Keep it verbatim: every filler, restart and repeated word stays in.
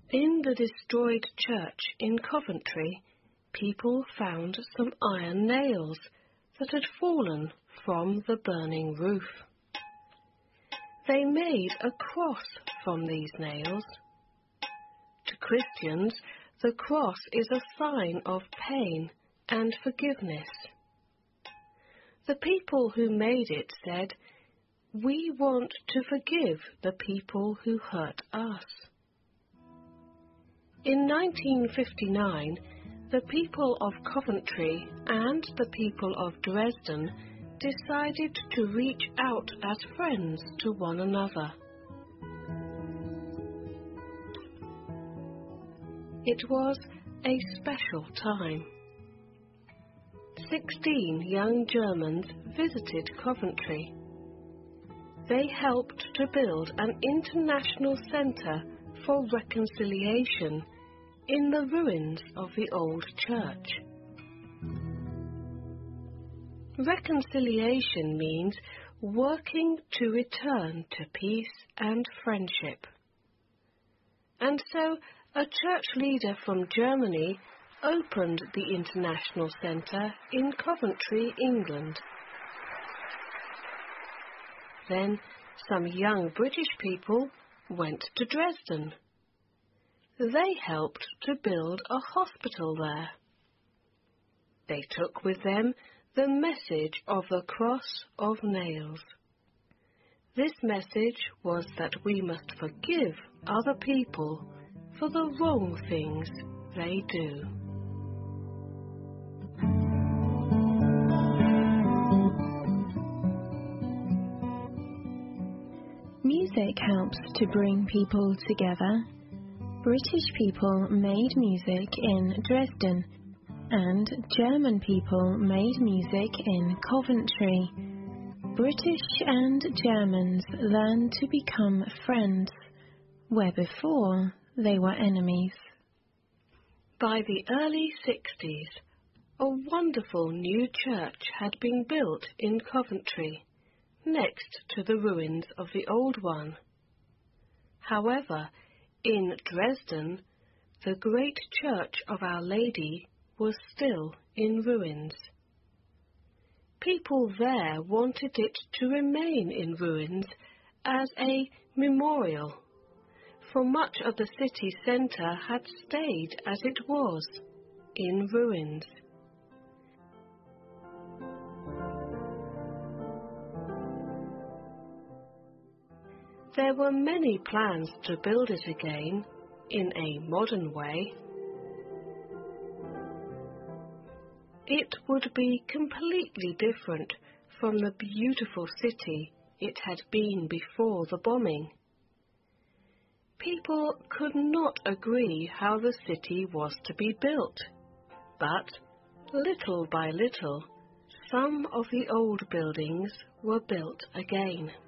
In the destroyed church in Coventry, people found some iron nails that had fallen from the burning roof. They made a cross from these nails. To Christians, the cross is a sign of pain and forgiveness. The people who made it said, "We want to forgive the people who hurt us." In nineteen fifty-nine, the people of Coventry and the people of Dresden decided to reach out as friends to one another. It was a special time. Sixteen young Germans visited Coventry. They helped to build an international centre for reconciliation in the ruins of the old church. Reconciliation means working to return to peace and friendship. And so a church leader from Germany opened the International Centre in Coventry, England. Then some young British people went to Dresden. They helped to build a hospital there. They took with them the message of the cross of nails. This message was that we must forgive other people for the wrong things they do. Music helps to bring people together. British people made music in Dresden, and German people made music in Coventry. British and Germans learned to become friends, where before they were enemies. By the early sixties, a wonderful new church had been built in Coventry, next to the ruins of the old one. However, in Dresden, the great church of Our Lady was still in ruins. People there wanted it to remain in ruins as a memorial, for much of the city centre had stayed as it was, in ruins. There were many plans to build it again in a modern way. It would be completely different from the beautiful city it had been before the bombing. People could not agree how the city was to be built, but little by little, some of the old buildings were built again.